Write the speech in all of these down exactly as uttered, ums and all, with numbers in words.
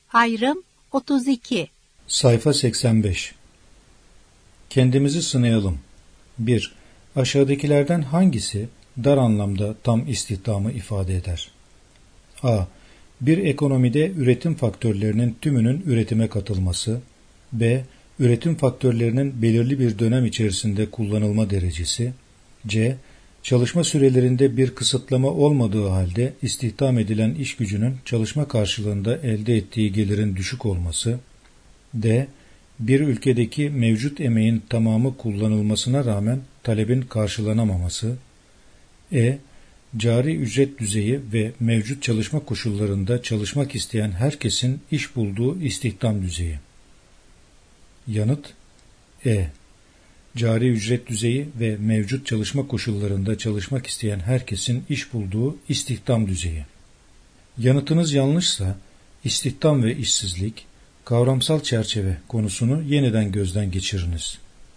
Ayrım otuz iki. Sayfa seksen beş. Kendimizi sınayalım. bir. Aşağıdakilerden hangisi dar anlamda tam istihdamı ifade eder? A. Bir ekonomide üretim faktörlerinin tümünün üretime katılması. B. Üretim faktörlerinin belirli bir dönem içerisinde kullanılma derecesi. C. Çalışma sürelerinde bir kısıtlama olmadığı halde istihdam edilen iş gücünün çalışma karşılığında elde ettiği gelirin düşük olması. D. Bir ülkedeki mevcut emeğin tamamı kullanılmasına rağmen talebin karşılanamaması. E. Cari ücret düzeyi ve mevcut çalışma koşullarında çalışmak isteyen herkesin iş bulduğu istihdam düzeyi. Yanıt E. Cari ücret düzeyi ve mevcut çalışma koşullarında çalışmak isteyen herkesin iş bulduğu istihdam düzeyi. Yanıtınız yanlışsa istihdam ve işsizlik, kavramsal çerçeve konusunu yeniden gözden geçiriniz.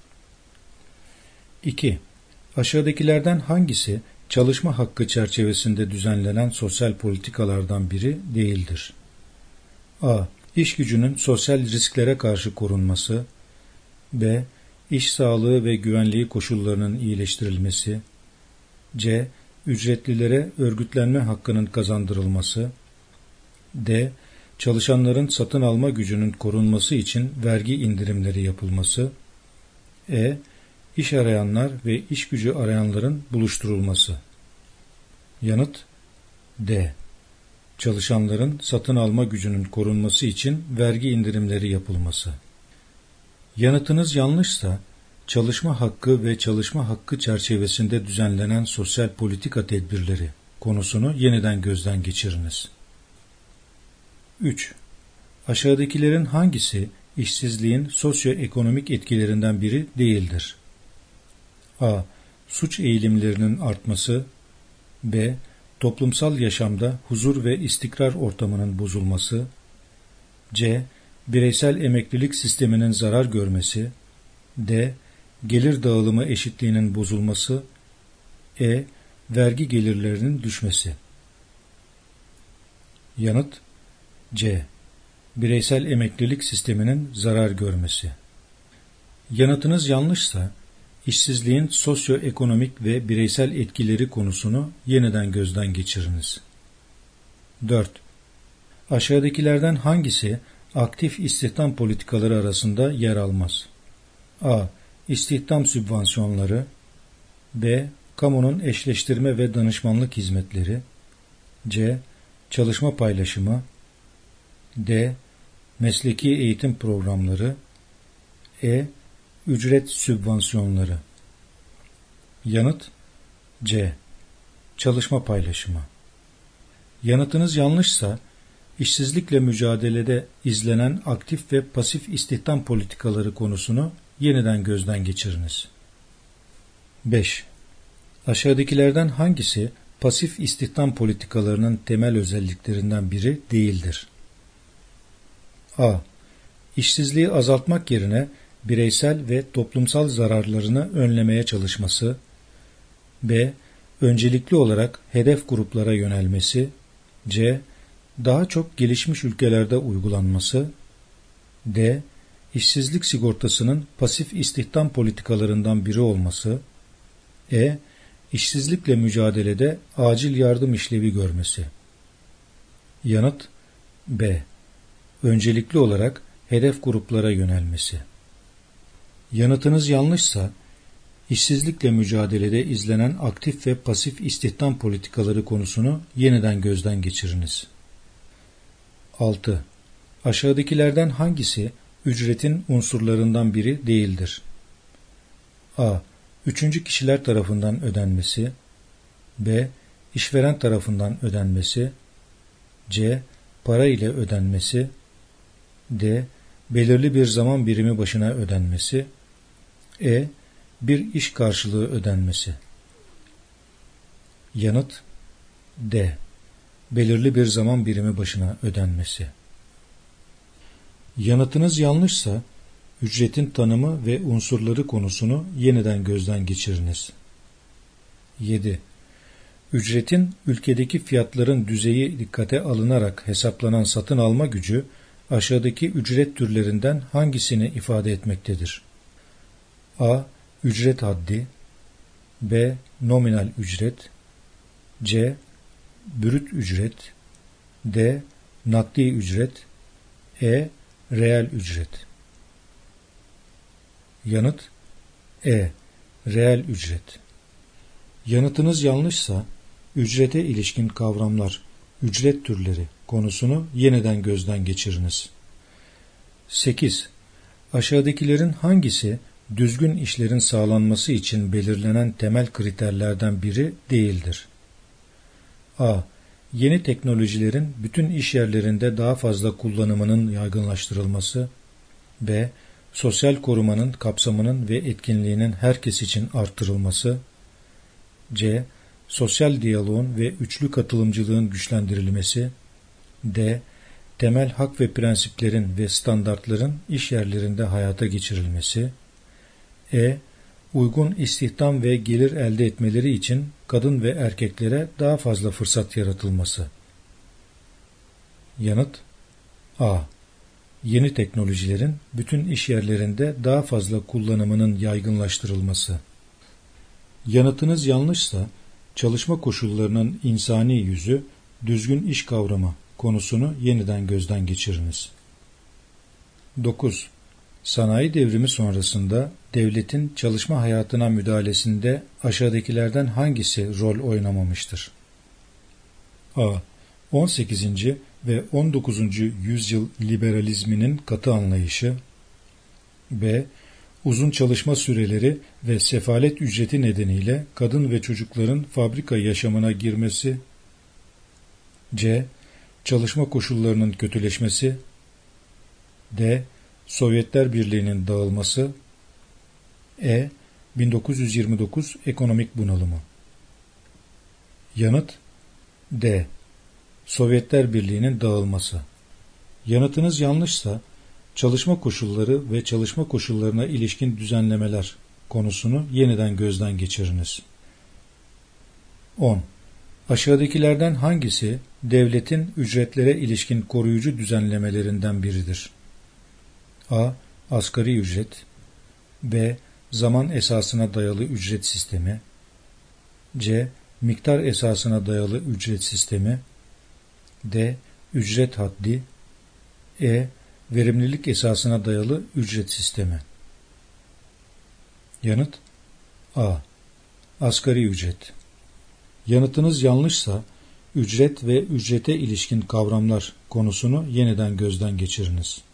iki. Aşağıdakilerden hangisi çalışma hakkı çerçevesinde düzenlenen sosyal politikalardan biri değildir? A. İş gücünün sosyal risklere karşı korunması. B. İş sağlığı ve güvenliği koşullarının iyileştirilmesi. C. Ücretlilere örgütlenme hakkının kazandırılması. D. Çalışanların satın alma gücünün korunması için vergi indirimleri yapılması. E. İş arayanlar ve iş gücü arayanların buluşturulması. Yanıt D. Çalışanların satın alma gücünün korunması için vergi indirimleri yapılması. Yanıtınız yanlışsa, çalışma hakkı ve çalışma hakkı çerçevesinde düzenlenen sosyal politika tedbirleri konusunu yeniden gözden geçiriniz. üç. Aşağıdakilerin hangisi işsizliğin sosyoekonomik etkilerinden biri değildir? A. Suç eğilimlerinin artması. B. Toplumsal yaşamda huzur ve istikrar ortamının bozulması. C. Bireysel emeklilik sisteminin zarar görmesi. D. Gelir dağılımı eşitliğinin bozulması. E. Vergi gelirlerinin düşmesi. Yanıt C. Bireysel emeklilik sisteminin zarar görmesi. Yanıtınız yanlışsa, işsizliğin sosyoekonomik ve bireysel etkileri konusunu yeniden gözden geçiriniz. dört. Aşağıdakilerden hangisi aktif istihdam politikaları arasında yer almaz? A. İstihdam sübvansiyonları. B. Kamunun eşleştirme ve danışmanlık hizmetleri. C. Çalışma paylaşımı. D. Mesleki eğitim programları. E. Ücret sübvansiyonları. Yanıt C. Çalışma paylaşımı. Yanıtınız yanlışsa, işsizlikle mücadelede izlenen aktif ve pasif istihdam politikaları konusunu yeniden gözden geçiriniz. beş. Aşağıdakilerden hangisi pasif istihdam politikalarının temel özelliklerinden biri değildir? A. İşsizliği azaltmak yerine bireysel ve toplumsal zararlarını önlemeye çalışması. B. Öncelikli olarak hedef gruplara yönelmesi. C. Daha çok gelişmiş ülkelerde uygulanması. D. İşsizlik sigortasının pasif istihdam politikalarından biri olması. E. İşsizlikle mücadelede acil yardım işlevi görmesi. Yanıt B. Öncelikli olarak hedef gruplara yönelmesi. Yanıtınız yanlışsa, işsizlikle mücadelede izlenen aktif ve pasif istihdam politikaları konusunu yeniden gözden geçiriniz. altı. Aşağıdakilerden hangisi ücretin unsurlarından biri değildir? A. Üçüncü kişiler tarafından ödenmesi. B. İşveren tarafından ödenmesi. C. Para ile ödenmesi. D. Belirli bir zaman birimi başına ödenmesi. E. Bir iş karşılığı ödenmesi. Yanıt D. Belirli bir zaman birimi başına ödenmesi. Yanıtınız yanlışsa, ücretin tanımı ve unsurları konusunu yeniden gözden geçiriniz. yedi. Ücretin ülkedeki fiyatların düzeyi dikkate alınarak hesaplanan satın alma gücü, aşağıdaki ücret türlerinden hangisini ifade etmektedir? A. Ücret haddi. B. Nominal ücret. C. Brüt ücret. D. Nakdi ücret. E. Reel ücret. Yanıt E. Reel ücret. Yanıtınız yanlışsa, ücrete ilişkin kavramlar, ücret türleri konusunu yeniden gözden geçiriniz. sekiz. Aşağıdakilerin hangisi düzgün işlerin sağlanması için belirlenen temel kriterlerden biri değildir? A. Yeni teknolojilerin bütün iş yerlerinde daha fazla kullanımının yaygınlaştırılması. B. Sosyal korumanın kapsamının ve etkinliğinin herkes için artırılması. C. Sosyal diyaloğun ve üçlü katılımcılığın güçlendirilmesi. D. Temel hak ve prensiplerin ve standartların iş yerlerinde hayata geçirilmesi. E. Uygun istihdam ve gelir elde etmeleri için kadın ve erkeklere daha fazla fırsat yaratılması. Yanıt A. Yeni teknolojilerin bütün iş yerlerinde daha fazla kullanımının yaygınlaştırılması. Yanıtınız yanlışsa, çalışma koşullarının insani yüzü, düzgün iş kavramı konusunu yeniden gözden geçiriniz. dokuz. Sanayi devrimi sonrasında devletin çalışma hayatına müdahalesinde aşağıdakilerden hangisi rol oynamamıştır? A. on sekizinci ve on dokuzuncu yüzyıl liberalizminin katı anlayışı. B. Uzun çalışma süreleri ve sefalet ücreti nedeniyle kadın ve çocukların fabrika yaşamına girmesi. C. Çalışma koşullarının kötüleşmesi. D. Sovyetler Birliği'nin dağılması. E. bin dokuz yüz yirmi dokuz ekonomik bunalımı. Yanıt D. Sovyetler Birliği'nin dağılması. Yanıtınız yanlışsa, çalışma koşulları ve çalışma koşullarına ilişkin düzenlemeler konusunu yeniden gözden geçiriniz. on. Aşağıdakilerden hangisi devletin ücretlere ilişkin koruyucu düzenlemelerinden biridir? A. Asgari ücret. B. Zaman esasına dayalı ücret sistemi. C. Miktar esasına dayalı ücret sistemi. D. Ücret haddi. E. Verimlilik esasına dayalı ücret sistemi. Yanıt A. Asgari ücret. Yanıtınız yanlışsa, ücret ve ücrete ilişkin kavramlar konusunu yeniden gözden geçiriniz.